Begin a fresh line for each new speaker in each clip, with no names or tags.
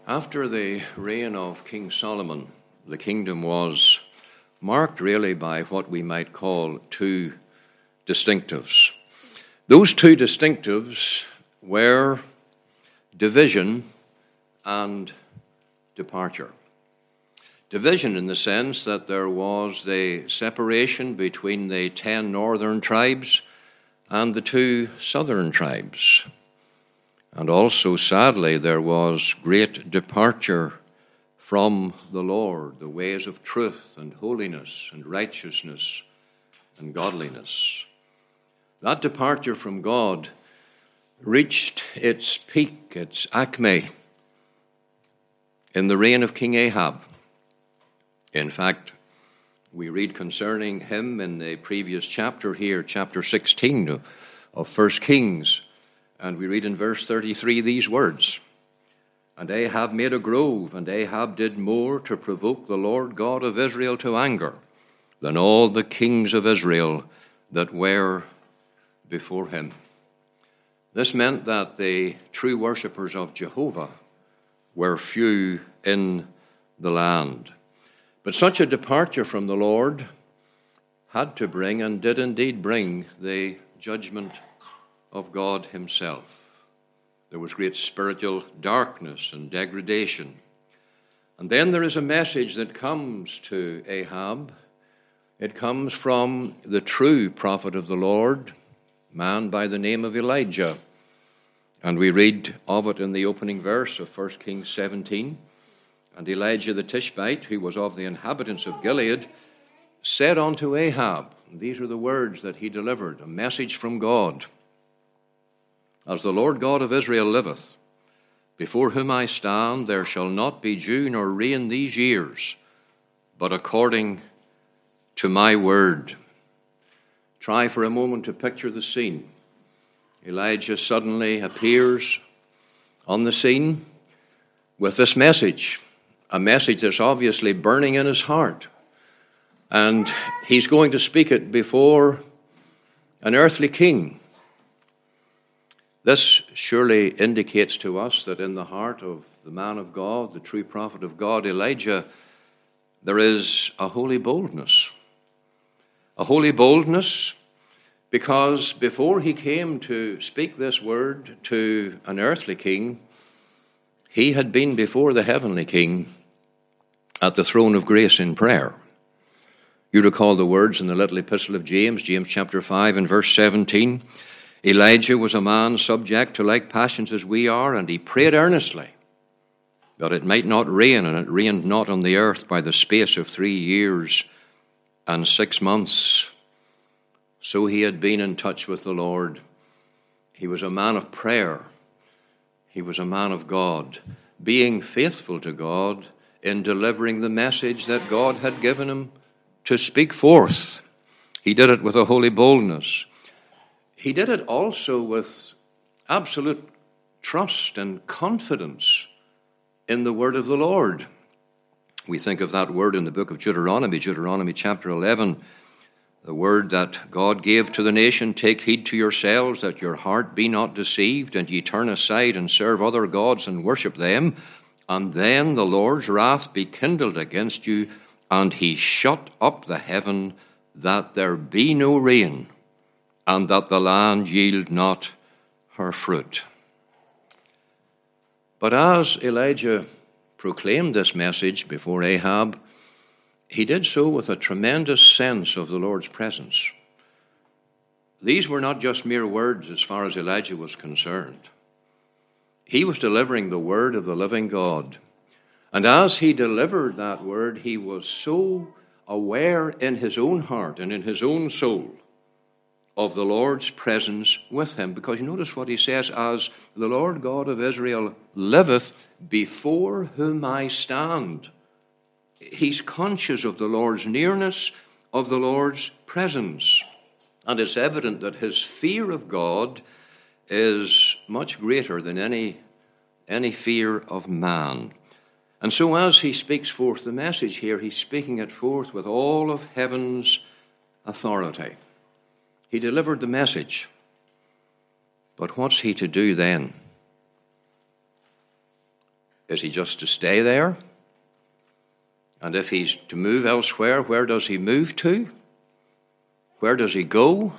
After the reign of King Solomon, the kingdom was marked really by what we might call two distinctives. Those two distinctives were division and departure. Division in the sense that there was the separation between the 10 northern tribes and the 2 southern tribes. And also, sadly, there was great departure from the Lord, the ways of truth and holiness and righteousness and godliness. That departure from God reached its peak, its acme, in the reign of King Ahab. In fact, we read concerning him in the previous chapter here, chapter 16 of 1 Kings, and we read in verse 33 these words, "And Ahab made a grove, and Ahab did more to provoke the Lord God of Israel to anger than all the kings of Israel that were before him." This meant that the true worshippers of Jehovah were few in the land. But such a departure from the Lord had to bring, and did indeed bring, the judgment of God himself. There was great spiritual darkness and degradation. And then there is a message that comes to Ahab. It comes from the true prophet of the Lord, a man by the name of Elijah. And we read of it in the opening verse of 1 Kings 17. "And Elijah the Tishbite, who was of the inhabitants of Gilead, said unto Ahab," and these are the words that he delivered, a message from God, "As the Lord God of Israel liveth, before whom I stand, there shall not be dew nor rain these years, but according to my word." Try for a moment to picture the scene. Elijah suddenly appears on the scene with this message, a message that's obviously burning in his heart. And he's going to speak it before an earthly king. This surely indicates to us that in the heart of the man of God, the true prophet of God, Elijah, there is a holy boldness. A holy boldness because before he came to speak this word to an earthly king, he had been before the heavenly king at the throne of grace in prayer. You recall the words in the little epistle of James, James chapter 5 and verse 17. "Elijah was a man subject to like passions as we are, and he prayed earnestly that it might not rain, and it rained not on the earth by the space of 3 years and 6 months. So he had been in touch with the Lord. He was a man of prayer. He was a man of God, being faithful to God in delivering the message that God had given him to speak forth. He did it with a holy boldness. He did it also with absolute trust and confidence in the word of the Lord. We think of that word in the book of Deuteronomy, Deuteronomy chapter 11, the word that God gave to the nation, "Take heed to yourselves that your heart be not deceived, and ye turn aside and serve other gods and worship them, and then the Lord's wrath be kindled against you, and he shut up the heaven that there be no rain, and that the land yield not her fruit." But as Elijah proclaimed this message before Ahab, he did so with a tremendous sense of the Lord's presence. These were not just mere words as far as Elijah was concerned. He was delivering the word of the living God. And as he delivered that word, he was so aware in his own heart and in his own soul of the Lord's presence with him. Because you notice what he says, "As the Lord God of Israel liveth, before whom I stand." He's conscious of the Lord's nearness, of the Lord's presence. And it's evident that his fear of God is much greater than any fear of man. And so as he speaks forth the message here, he's speaking it forth with all of heaven's authority. He delivered the message. But what's he to do then? Is he just to stay there? And if he's to move elsewhere, where does he move to? Where does he go?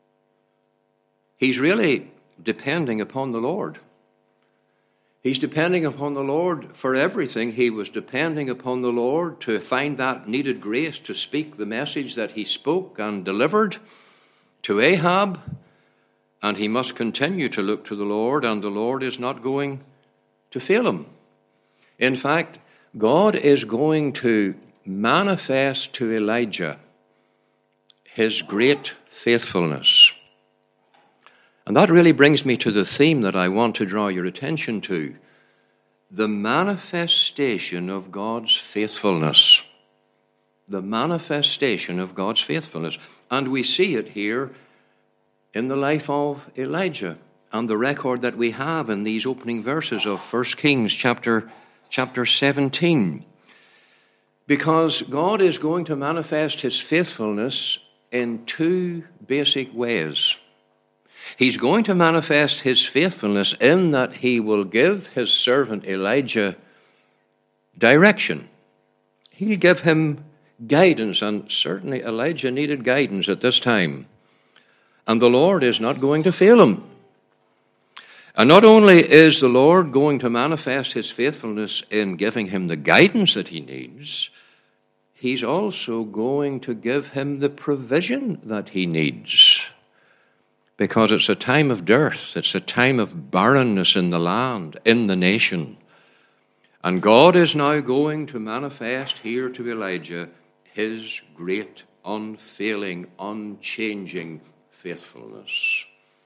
He's really depending upon the Lord. He's depending upon the Lord for everything. He was depending upon the Lord to find that needed grace to speak the message that he spoke and delivered to Ahab. And he must continue to look to the Lord, and the Lord is not going to fail him. In fact, God is going to manifest to Elijah his great faithfulness. And that really brings me to the theme that I want to draw your attention to: the manifestation of God's faithfulness. The manifestation of God's faithfulness. And we see it here in the life of Elijah and the record that we have in these opening verses of 1 Kings chapter 17. Because God is going to manifest his faithfulness in two basic ways. He's going to manifest his faithfulness in that he will give his servant Elijah direction. He'll give him guidance, and certainly Elijah needed guidance at this time. And the Lord is not going to fail him. And not only is the Lord going to manifest his faithfulness in giving him the guidance that he needs, he's also going to give him the provision that he needs. Because it's a time of dearth, it's a time of barrenness in the land, in the nation. And God is now going to manifest here to Elijah his great, unfailing, unchanging faithfulness.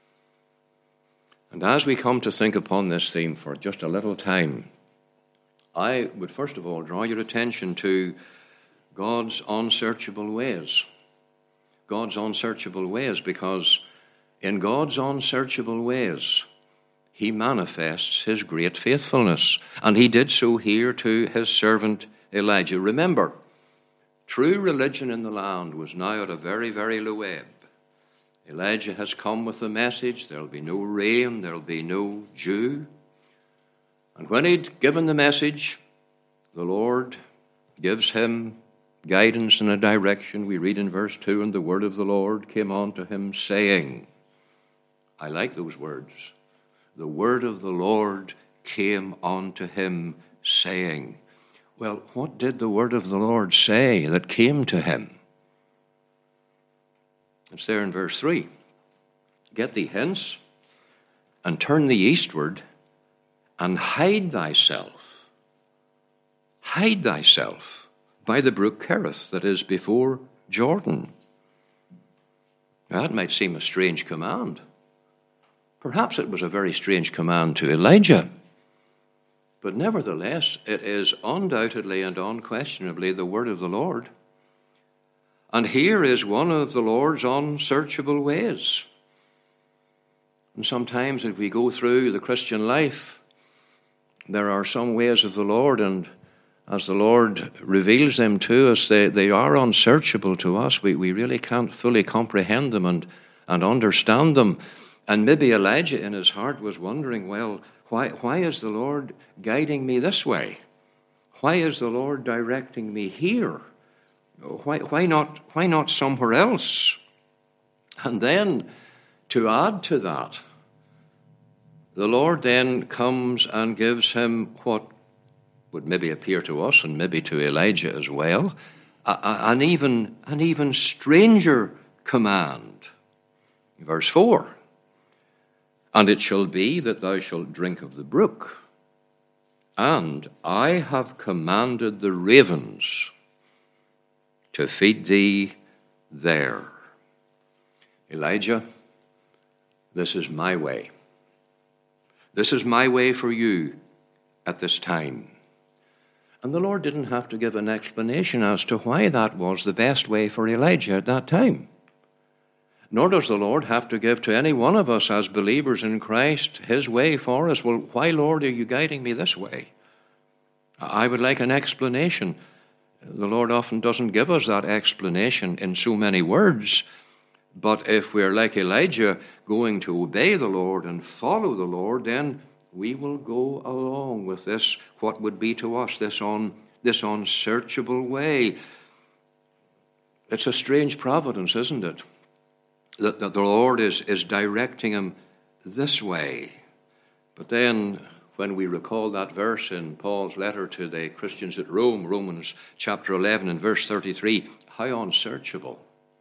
And as we come to think upon this theme for just a little time, I would first of all draw your attention to God's unsearchable ways. God's unsearchable ways, because in God's unsearchable ways, he manifests his great faithfulness. And he did so here to his servant Elijah. Remember, true religion in the land was now at a very, very low ebb. Elijah has come with the message, there'll be no rain, there'll be no dew. And when he'd given the message, the Lord gives him guidance and a direction. We read in verse 2, and the word of the Lord came unto him, saying, I like those words. The word of the Lord came unto him, saying. Well, what did the word of the Lord say that came to him? It's there in verse 3. Get thee hence, and turn thee eastward, and hide thyself. Hide thyself by the brook Kerith that is before Jordan. Now, that might seem a strange command. Perhaps it was a very strange command to Elijah. But nevertheless, it is undoubtedly and unquestionably the word of the Lord. And here is one of the Lord's unsearchable ways. And sometimes as we go through the Christian life, there are some ways of the Lord, and as the Lord reveals them to us, they are unsearchable to us. We really can't fully comprehend them and understand them. And maybe Elijah in his heart was wondering, well, why is the Lord guiding me this way? Why is the Lord directing me here? Why not somewhere else? And then, to add to that, the Lord then comes and gives him what would maybe appear to us and maybe to Elijah as well, an even stranger command. Verse 4, and it shall be that thou shalt drink of the brook, and I have commanded the ravens to feed thee there. Elijah, this is my way. This is my way for you at this time. And the Lord didn't have to give an explanation as to why that was the best way for Elijah at that time. Nor does the Lord have to give to any one of us as believers in Christ his way for us. Well, why, Lord, are you guiding me this way? I would like an explanation. The Lord often doesn't give us that explanation in so many words. But if we're like Elijah, going to obey the Lord and follow the Lord, then we will go along with this, what would be to us this unsearchable way. It's a strange providence, isn't it? That the Lord is directing him this way. But then, when we recall that verse in Paul's letter to the Christians at Rome, Romans chapter 11 and verse 33, how unsearchable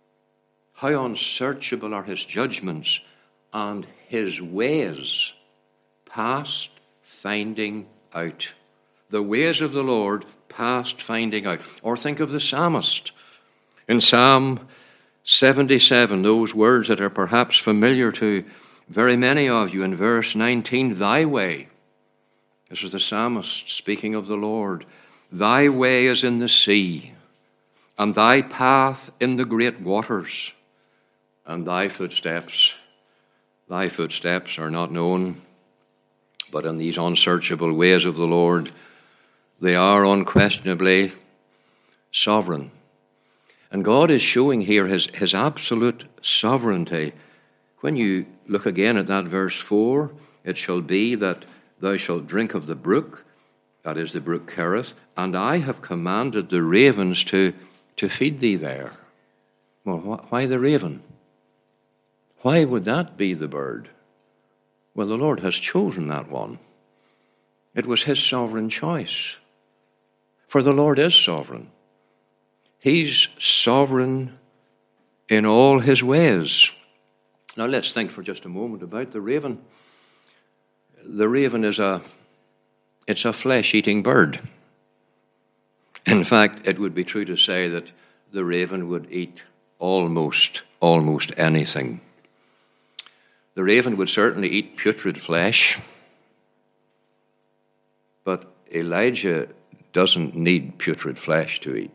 are his judgments and his ways past finding out. The ways of the Lord past finding out. Or think of the psalmist in Psalm 77, those words that are perhaps familiar to very many of you in verse 19, thy way. This is the psalmist speaking of the Lord. Thy way is in the sea, and thy path in the great waters, and thy footsteps are not known. But in these unsearchable ways of the Lord, they are unquestionably sovereign. And God is showing here his absolute sovereignty. When you look again at that verse 4, it shall be that thou shalt drink of the brook, that is the brook Kerith, and I have commanded the ravens to feed thee there. Well, why the raven? Why would that be the bird? Well, the Lord has chosen that one. It was his sovereign choice. For the Lord is sovereign. He's sovereign in all his ways. Now let's think for just a moment about the raven. The raven it's a flesh-eating bird. In fact, it would be true to say that the raven would eat almost anything. The raven would certainly eat putrid flesh, but Elijah doesn't need putrid flesh to eat.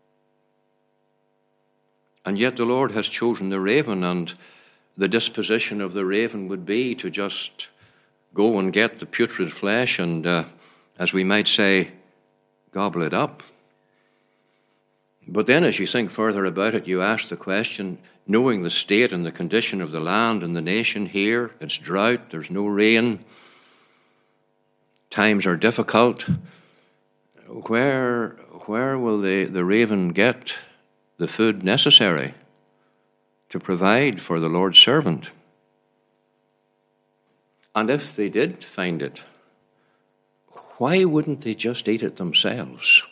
And yet the Lord has chosen the raven, and the disposition of the raven would be to just go and get the putrid flesh and, as we might say, gobble it up. But then as you think further about it, you ask the question, knowing the state and the condition of the land and the nation here, it's drought, there's no rain, times are difficult, where will the raven get the food necessary to provide for the Lord's servant? And if they did find it, why wouldn't they just eat it themselves?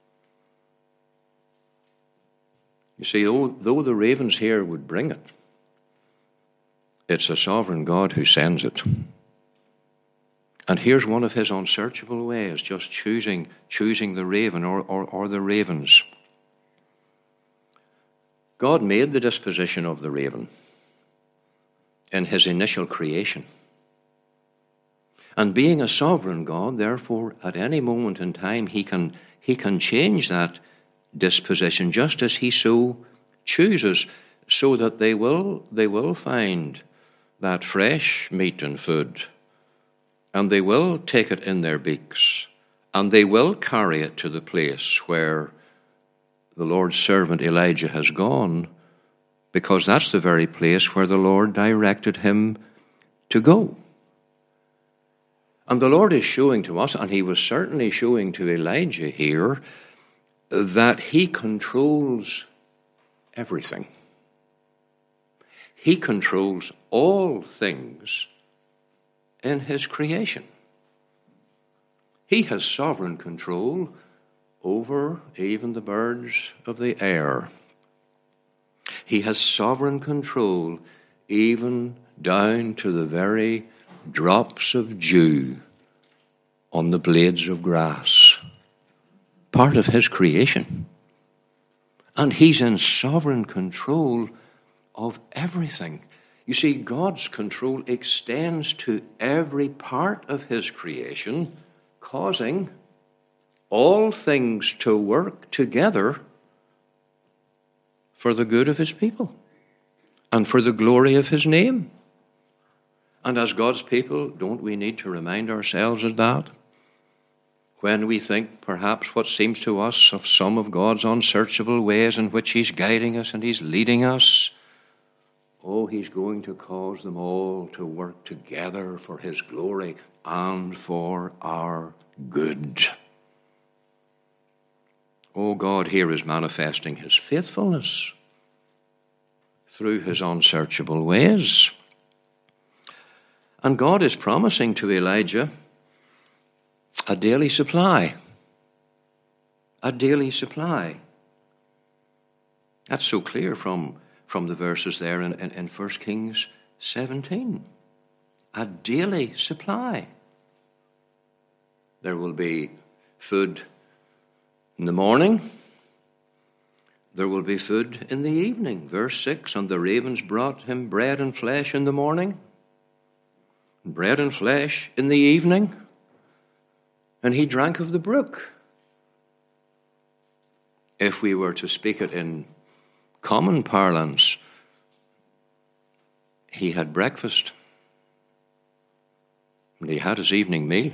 You see, though the ravens here would bring it, it's a sovereign God who sends it. And here's one of his unsearchable ways, just choosing the raven or the ravens. God made the disposition of the raven in his initial creation. And being a sovereign God, therefore, at any moment in time, he can change that disposition just as he so chooses, so that they will find that fresh meat and food, and they will take it in their beaks, and they will carry it to the place where the Lord's servant Elijah has gone, because that's the very place where the Lord directed him to go. And the Lord is showing to us, and he was certainly showing to Elijah here, that he controls everything. He controls all things in his creation. He has sovereign control over even the birds of the air. He has sovereign control even down to the very drops of dew on the blades of grass. Part of his creation. And he's in sovereign control of everything. You see, God's control extends to every part of his creation, causing all things to work together for the good of his people and for the glory of his name. And as God's people, don't we need to remind ourselves of that? When we think perhaps what seems to us of some of God's unsearchable ways in which he's guiding us and he's leading us, Oh, he's going to cause them all to work together for his glory and for our good. Oh, God here is manifesting his faithfulness through his unsearchable ways. And God is promising to Elijah a daily supply. A daily supply. That's so clear from the verses there in 1 Kings 17. A daily supply. There will be food in the morning. There will be food in the evening. Verse 6, and the ravens brought him bread and flesh in the morning, bread and flesh in the evening, and he drank of the brook. If we were to speak it in common parlance, he had breakfast and he had his evening meal.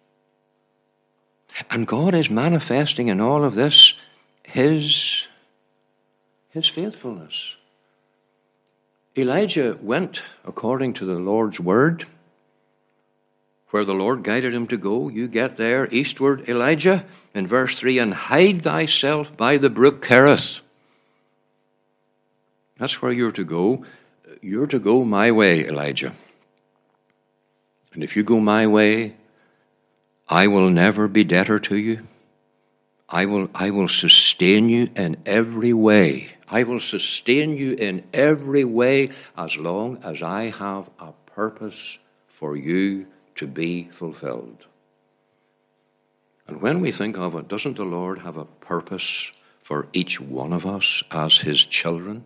And God is manifesting in all of this his faithfulness. Elijah went according to the Lord's word. Where the Lord guided him to go, you get there, eastward, Elijah, in verse 3, and hide thyself by the brook Cherith. That's where you're to go. You're to go my way, Elijah. And if you go my way, I will never be debtor to you. I will sustain you in every way. I will sustain you in every way as long as I have a purpose for you to be fulfilled. And when we think of it, doesn't the Lord have a purpose for each one of us as his children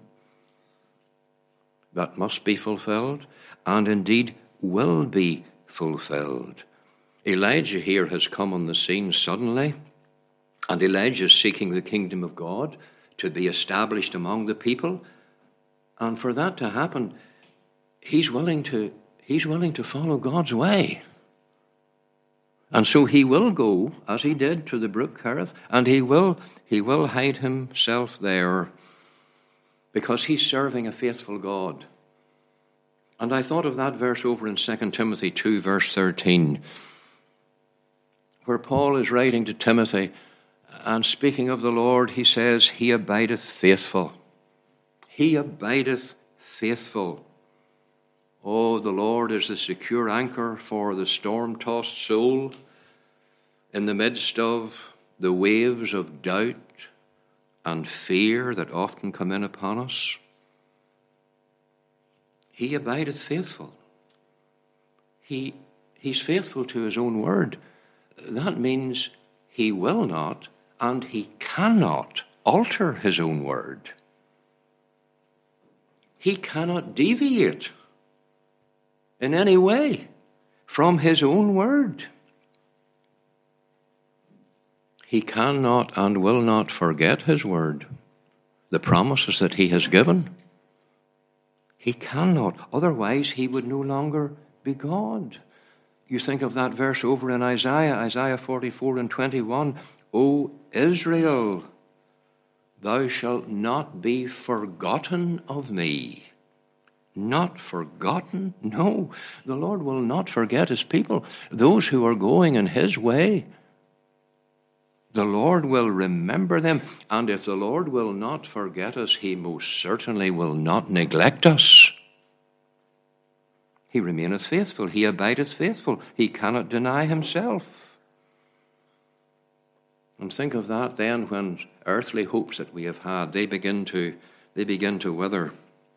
that must be fulfilled and indeed will be fulfilled? Elijah here has come on the scene suddenly, and Elijah is seeking the kingdom of God to be established among the people. And for that to happen, he's willing to follow God's way. And so he will go, as he did, to the brook Cherith, and he will hide himself there because he's serving a faithful God. And I thought of that verse over in 2 Timothy 2, verse 13, where Paul is writing to Timothy, and speaking of the Lord, he says, he abideth faithful. He abideth faithful. Oh, the Lord is the secure anchor for the storm-tossed soul in the midst of the waves of doubt and fear that often come in upon us. He abideth faithful. He's faithful to his own word. That means he will not and he cannot alter his own word. He cannot deviate in any way from his own word. He cannot and will not forget his word, the promises that he has given. He cannot, otherwise he would no longer be God. You think of that verse over in Isaiah 44 and 21, O Israel, thou shalt not be forgotten of me. Not forgotten? No, the Lord will not forget his people, those who are going in his way. The Lord will remember them, and if the Lord will not forget us, he most certainly will not neglect us. He remaineth faithful, he abideth faithful, he cannot deny himself. And think of that then when earthly hopes that we have had, they begin to wither.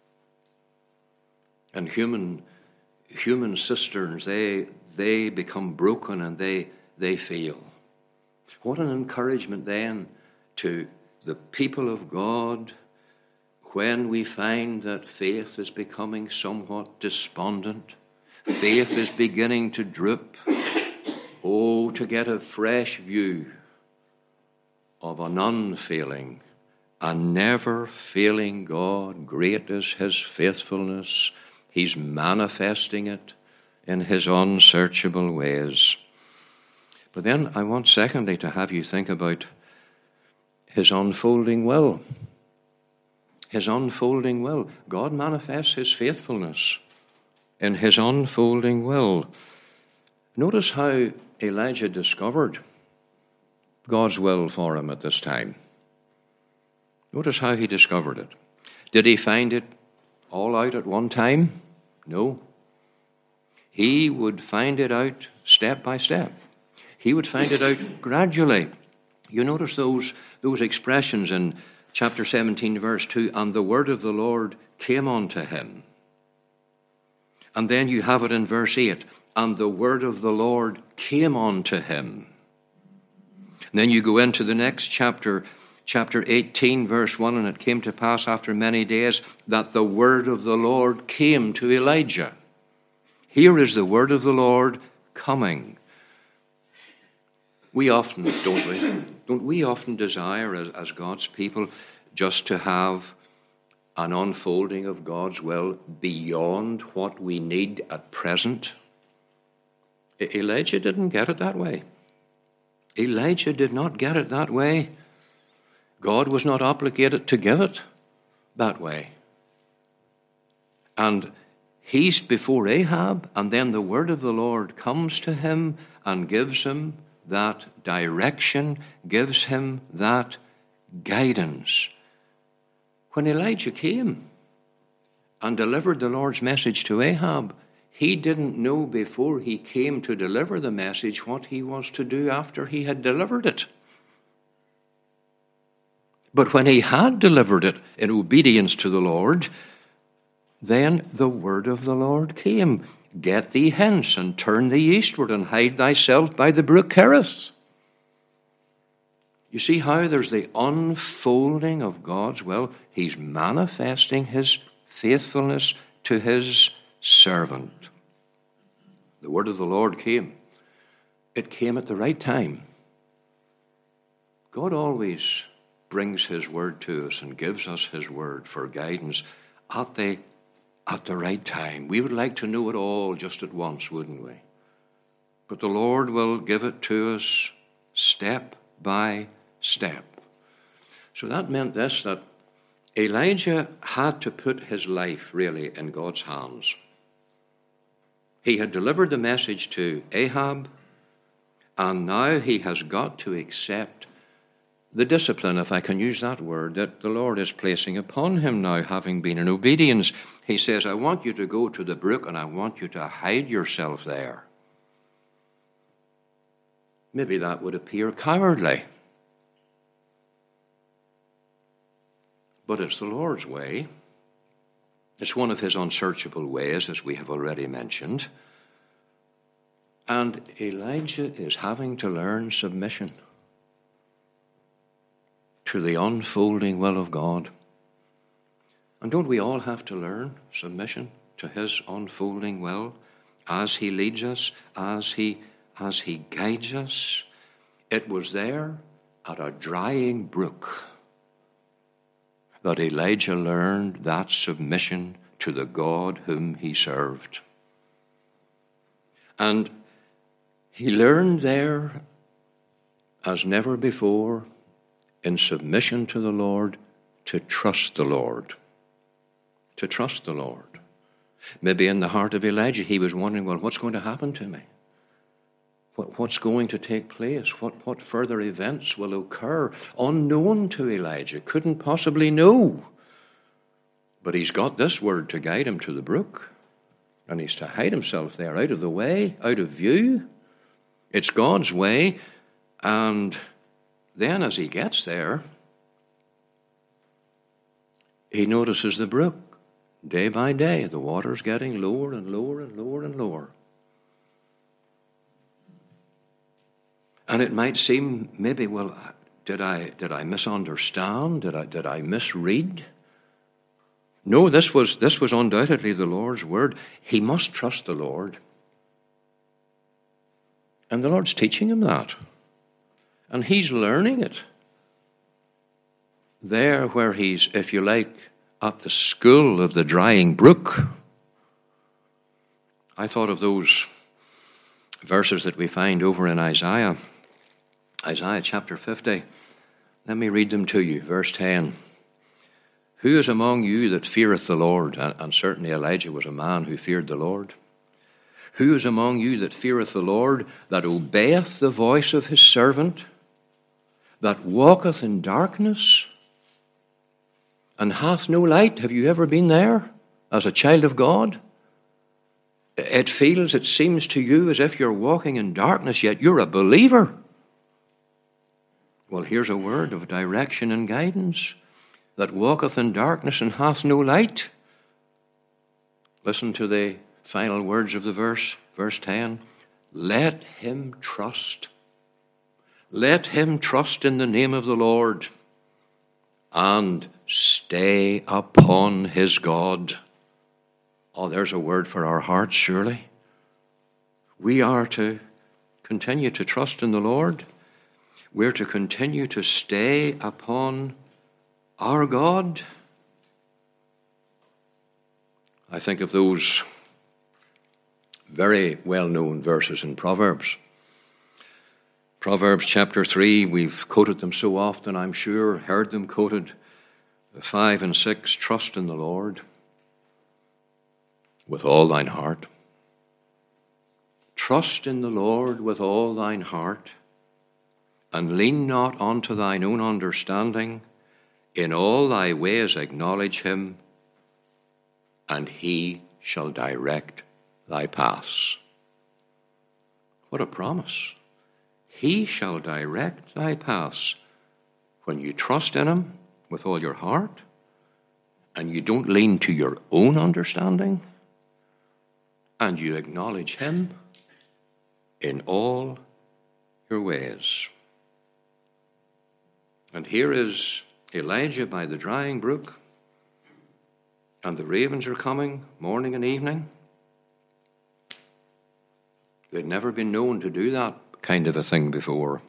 And human cisterns, they become broken and they fail. What an encouragement then to the people of God when we find that faith is becoming somewhat despondent. Faith is beginning to droop. Oh, to get a fresh view of an unfailing and never failing God. Great is his faithfulness. He's manifesting it in his unsearchable ways. But then I want secondly to have you think about his unfolding will. his unfolding will. God manifests his faithfulness in his unfolding will. Notice how Elijah discovered God's will for him at this time. Notice how he discovered it. Did he find it all out at one time? No. He would find it out step by step. He would find it out gradually. You notice those expressions in chapter 17, verse 2, and the word of the Lord came unto him. And then you have it in verse 8, and the word of the Lord came unto him. And then you go into the next chapter 18, verse 1, and it came to pass after many days that the word of the Lord came to Elijah. Here is the word of the Lord coming. We often, don't we often desire as God's people just to have an unfolding of God's will beyond what we need at present? Elijah didn't get it that way. Elijah did not get it that way. God was not obligated to give it that way. And he's before Ahab, and then the word of the Lord comes to him and gives him that direction, gives him that guidance. When Elijah came and delivered the Lord's message to Ahab, he didn't know before he came to deliver the message what he was to do after he had delivered it. But when he had delivered it in obedience to the Lord, then the word of the Lord came. Get thee hence, and turn thee eastward, and hide thyself by the brook Cherith. You see how there's the unfolding of God's will. He's manifesting his faithfulness to his servant. The word of the Lord came. It came at the right time. God always brings his word to us and gives us his word for guidance at the right time. We would like to know it all just at once, wouldn't we? But the Lord will give it to us step by step. So that meant this, that Elijah had to put his life really in God's hands. He had delivered the message to Ahab, and now he has got to accept the discipline, if I can use that word, that the Lord is placing upon him now, having been in obedience. He says, I want you to go to the brook and I want you to hide yourself there. Maybe that would appear cowardly. But it's the Lord's way. It's one of his unsearchable ways, as we have already mentioned. And Elijah is having to learn submission to the unfolding will of God. And don't we all have to learn submission to his unfolding will as he leads us, as he guides us? It was there at a drying brook that Elijah learned that submission to the God whom he served. And he learned there, as never before, in submission to the Lord, to trust the Lord. To trust the Lord. Maybe in the heart of Elijah, he was wondering, well, what's going to happen to me? What's going to take place? What further events will occur? Unknown to Elijah, couldn't possibly know. But he's got this word to guide him to the brook, and he's to hide himself there, out of the way, out of view. It's God's way, and then as he gets there, he notices the brook. Day by day, the water's getting lower and lower and lower and lower. And it might seem, maybe, well, did I misunderstand? Did I misread? No, this was undoubtedly the Lord's word. He must trust the Lord. And the Lord's teaching him that. And he's learning it. There where he's, if you like, at the school of the drying brook. I thought of those verses that we find over in Isaiah chapter 50. Let me read them to you. Verse 10. Who is among you that feareth the Lord? And certainly Elijah was a man who feared the Lord. Who is among you that feareth the Lord, that obeyeth the voice of his servant, that walketh in darkness, and hath no light? Have you ever been there as a child of God? It seems to you as if you're walking in darkness, yet you're a believer. Well, here's a word of direction and guidance. That walketh in darkness and hath no light. Listen to the final words of the verse, verse 10. Let him trust. Let him trust in the name of the Lord and stay upon his God. Oh, there's a word for our hearts, surely. We are to continue to trust in the Lord. We're to continue to stay upon our God. I think of those very well-known verses in Proverbs. Proverbs chapter 3, we've quoted them so often, I'm sure, heard them quoted. 5 and 6, trust in the Lord with all thine heart. Trust in the Lord with all thine heart, and lean not unto thine own understanding. In all thy ways acknowledge him, and he shall direct thy paths. What a promise. He shall direct thy paths. When you trust in him with all your heart, and you don't lean to your own understanding, and you acknowledge him in all your ways. And here is Elijah by the drying brook, and the ravens are coming morning and evening. They'd never been known to do that kind of a thing before.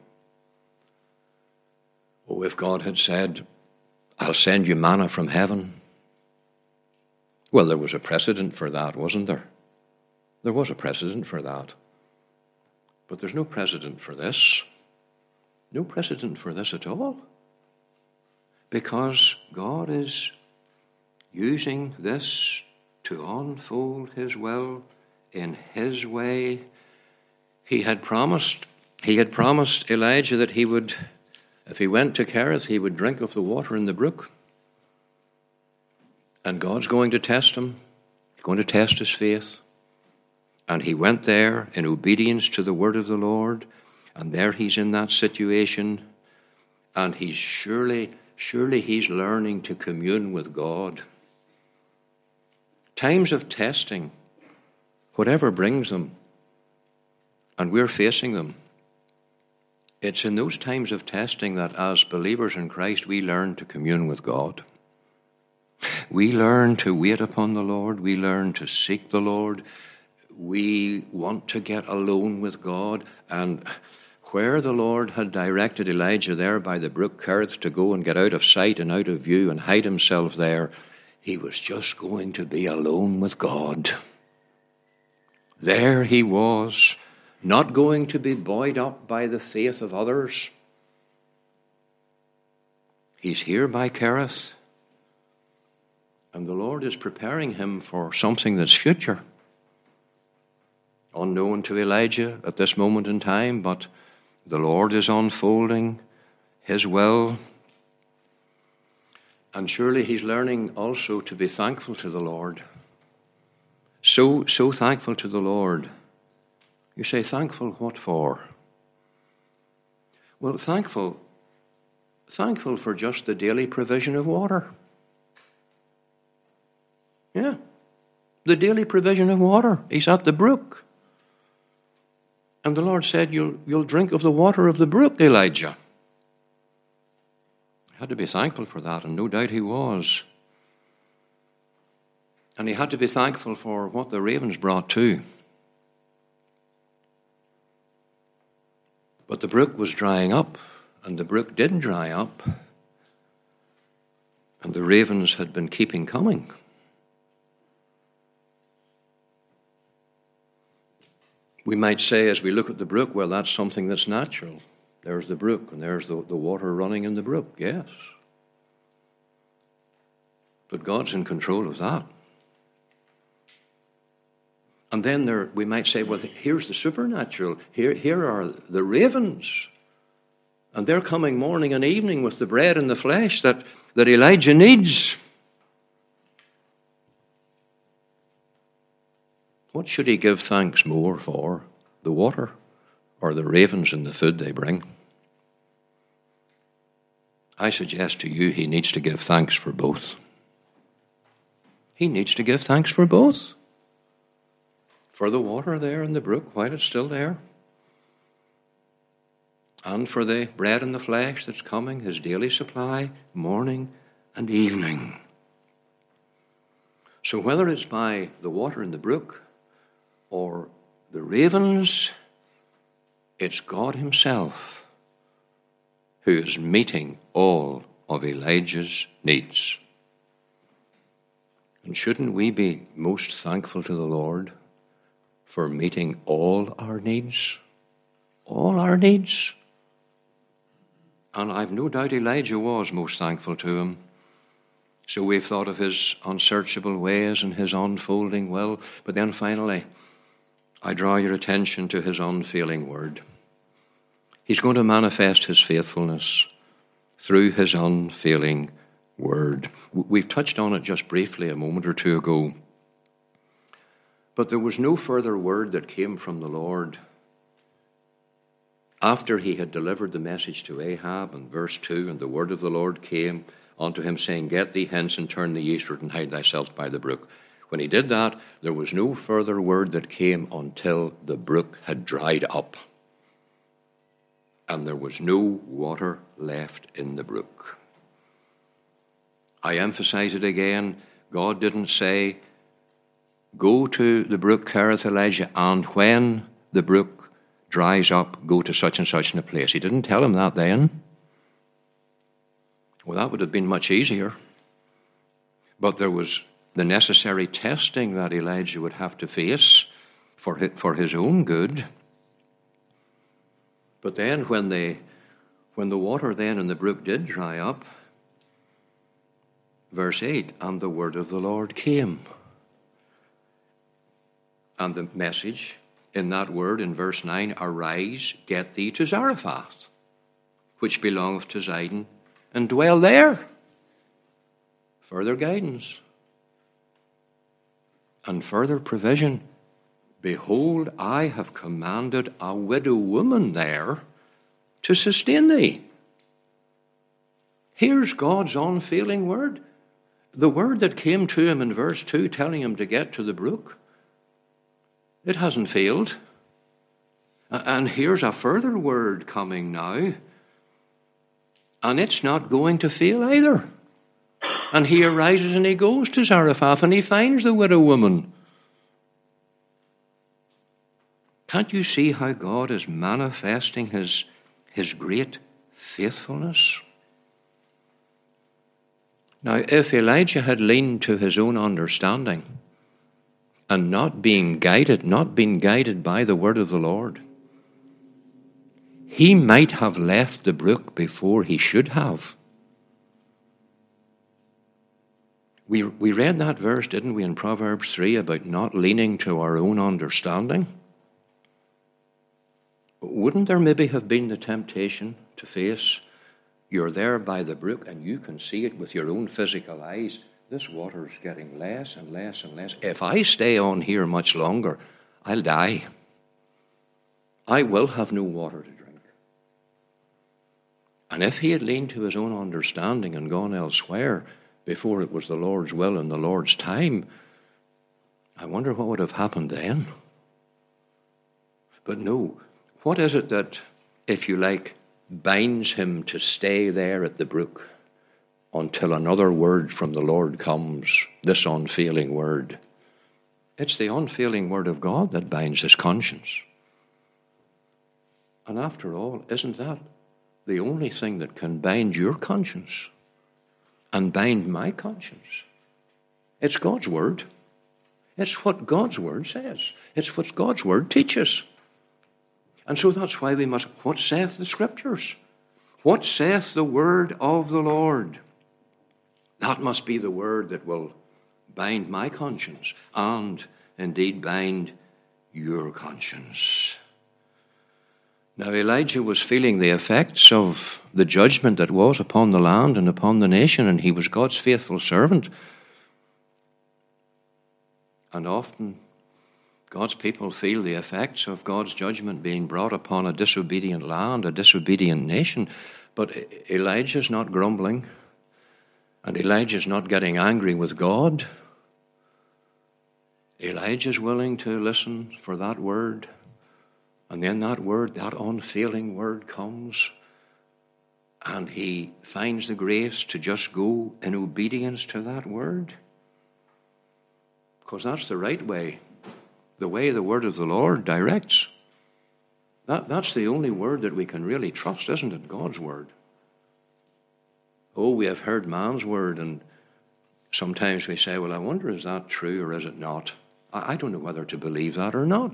Oh, if God had said, I'll send you manna from heaven. Well, there was a precedent for that, wasn't there? There was a precedent for that. But there's no precedent for this. No precedent for this at all. Because God is using this to unfold his will in his way. He had promised Elijah that he would, if he went to Kerith, he would drink of the water in the brook. And God's going to test him. He's going to test his faith. And he went there in obedience to the word of the Lord. And there he's in that situation. And he's surely he's learning to commune with God. Times of testing, whatever brings them, and we're facing them, it's in those times of testing that as believers in Christ we learn to commune with God. We learn to wait upon the Lord. We learn to seek the Lord. We want to get alone with God. And where the Lord had directed Elijah there by the brook Kerith to go and get out of sight and out of view and hide himself there, he was just going to be alone with God. There he was, not going to be buoyed up by the faith of others. He's here by Kerith, and the Lord is preparing him for something that's future. Unknown to Elijah at this moment in time, but the Lord is unfolding his will. And surely he's learning also to be thankful to the Lord. So thankful to the Lord. You say, thankful what for? Well, thankful for just the daily provision of water. Yeah, the daily provision of water. He's at the brook. And the Lord said, you'll drink of the water of the brook, Elijah. He had to be thankful for that, and no doubt he was. And he had to be thankful for what the ravens brought too. But the brook was drying up, and the brook didn't dry up, and the ravens had been keeping coming. We might say, as we look at the brook, well, that's something that's natural. There's the brook, and there's the water running in the brook, yes. But God's in control of that. And then we might say, well, here's the supernatural. Here are the ravens. And they're coming morning and evening with the bread and the flesh that Elijah needs. What should he give thanks more for? The water or the ravens and the food they bring? I suggest to you he needs to give thanks for both. He needs to give thanks for both. For the water there in the brook while it's still there. And for the bread and the flesh that's coming, his daily supply, morning and evening. So whether it's by the water in the brook or the ravens, it's God himself who is meeting all of Elijah's needs. And shouldn't we be most thankful to the Lord for meeting all our needs? All our needs. And I've no doubt Elijah was most thankful to him. So we've thought of his unsearchable ways and his unfolding will. But then finally, I draw your attention to his unfailing word. He's going to manifest his faithfulness through his unfailing word. We've touched on it just briefly a moment or two ago. But there was no further word that came from the Lord after he had delivered the message to Ahab in verse 2, and the word of the Lord came unto him, saying, Get thee hence and turn thee eastward and hide thyself by the brook. When he did that, there was no further word that came until the brook had dried up. And there was no water left in the brook. I emphasize it again. God didn't say, Go to the brook Kerith, Elijah, and when the brook dries up, go to such and such in a place. He didn't tell him that then. Well, that would have been much easier. But there was the necessary testing that Elijah would have to face for his own good. But then when the water then in the brook did dry up, verse 8, and the word of the Lord came. And the message in that word in verse 9, Arise, get thee to Zarephath, which belongeth to Zidon, and dwell there. Further guidance and further provision. Behold, I have commanded a widow woman there to sustain thee. Here's God's unfailing word. The word that came to him in verse 2 telling him to get to the brook. It hasn't failed. And here's a further word coming now. And it's not going to fail either. And he arises and he goes to Zarephath and he finds the widow woman. Can't you see how God is manifesting his great faithfulness? Now, if Elijah had leaned to his own understanding and not been guided by the word of the Lord, he might have left the brook before he should have. We read that verse, didn't we, in Proverbs 3 about not leaning to our own understanding? Wouldn't there maybe have been the temptation to face, you're there by the brook and you can see it with your own physical eyes, this water's getting less and less and less. If I stay on here much longer, I'll die. I will have no water to drink. And if he had leaned to his own understanding and gone elsewhere before it was the Lord's will and the Lord's time, I wonder what would have happened then. But no, what is it that, if you like, binds him to stay there at the brook until another word from the Lord comes, this unfailing word? It's the unfailing word of God that binds his conscience. And after all, isn't that the only thing that can bind your conscience and bind my conscience? It's God's word. It's what God's word says. It's what God's word teaches. And so that's why we must, what saith the Scriptures? What saith the word of the Lord? That must be the word that will bind my conscience and indeed bind your conscience. Now Elijah was feeling the effects of the judgment that was upon the land and upon the nation, and he was God's faithful servant. And often God's people feel the effects of God's judgment being brought upon a disobedient land, a disobedient nation. But Elijah's not grumbling, and Elijah's not getting angry with God. Elijah's willing to listen for that word. And then that word, that unfailing word comes, and he finds the grace to just go in obedience to that word. Because that's the right way, the way the word of the Lord directs. That's the only word that we can really trust, isn't it? God's word. Oh, we have heard man's word, and sometimes we say, well, I wonder, is that true or is it not? I don't know whether to believe that or not.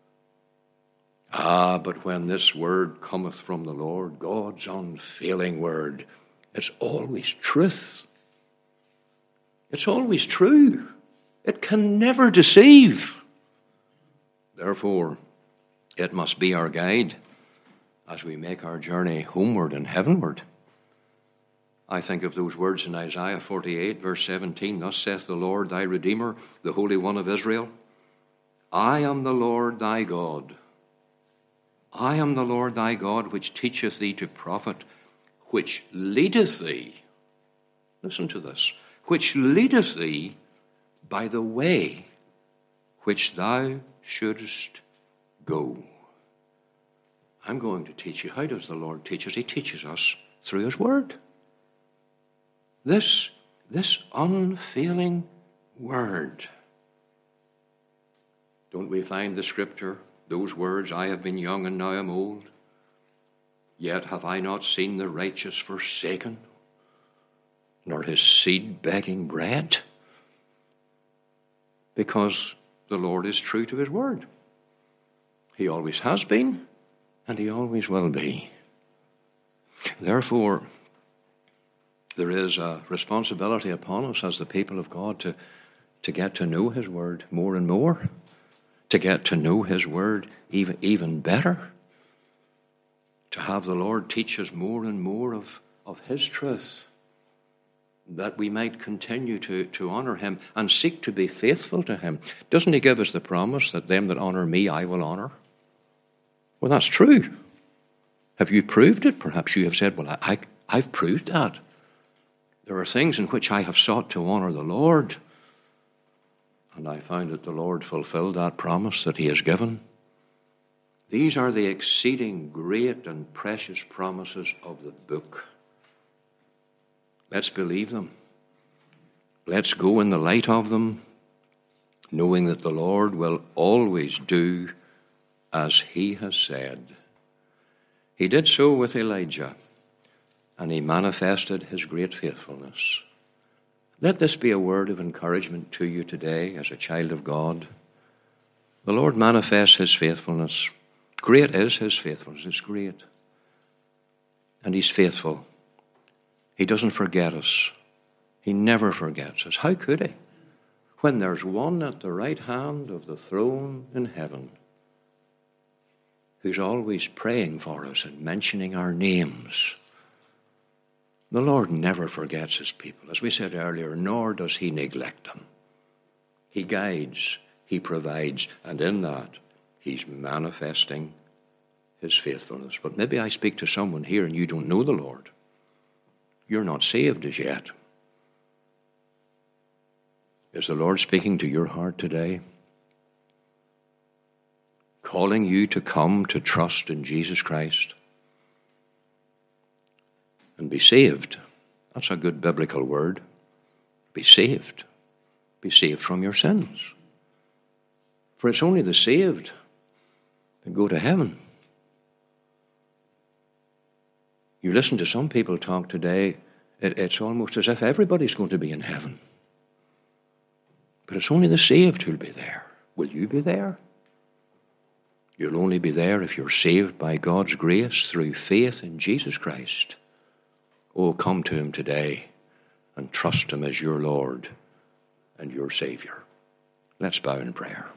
But when this word cometh from the Lord, God's unfailing word, it's always truth. It's always true. It can never deceive. Therefore, it must be our guide as we make our journey homeward and heavenward. I think of those words in Isaiah 48, verse 17, Thus saith the Lord thy Redeemer, the Holy One of Israel, I am the Lord thy God. I am the Lord thy God, which teacheth thee to profit, which leadeth thee, listen to this, which leadeth thee by the way which thou shouldest go. I'm going to teach you. How does the Lord teach us? He teaches us through his word. This unfailing word. Don't we find the scripture, those words, I have been young and now am old, yet have I not seen the righteous forsaken, nor his seed begging bread? Because the Lord is true to his word. He always has been, and he always will be. Therefore, there is a responsibility upon us as the people of God to get to know his word more and more, to get to know his word even better, to have the Lord teach us more and more of his truth, that we might continue to honor him and seek to be faithful to him. Doesn't he give us the promise that them that honor me I will honor? Well, that's true. Have you proved it? Perhaps you have said, well, I've proved that. There are things in which I have sought to honor the Lord, and I found that the Lord fulfilled that promise that he has given. These are the exceeding great and precious promises of the book. Let's believe them. Let's go in the light of them, knowing that the Lord will always do as he has said. He did so with Elijah, and he manifested his great faithfulness. Let this be a word of encouragement to you today as a child of God. The Lord manifests his faithfulness. Great is his faithfulness. It's great. And he's faithful. He doesn't forget us. He never forgets us. How could he? When there's one at the right hand of the throne in heaven who's always praying for us and mentioning our names. The Lord never forgets his people, as we said earlier, nor does he neglect them. He guides, he provides, and in that he's manifesting his faithfulness. But maybe I speak to someone here and you don't know the Lord. You're not saved as yet. Is the Lord speaking to your heart today? Calling you to come to trust in Jesus Christ and be saved. That's a good biblical word. Be saved. Be saved from your sins. For it's only the saved that go to heaven. You listen to some people talk today, it's almost as if everybody's going to be in heaven. But it's only the saved who'll be there. Will you be there? You'll only be there if you're saved by God's grace through faith in Jesus Christ. Oh, come to him today and trust him as your Lord and your Savior. Let's bow in prayer.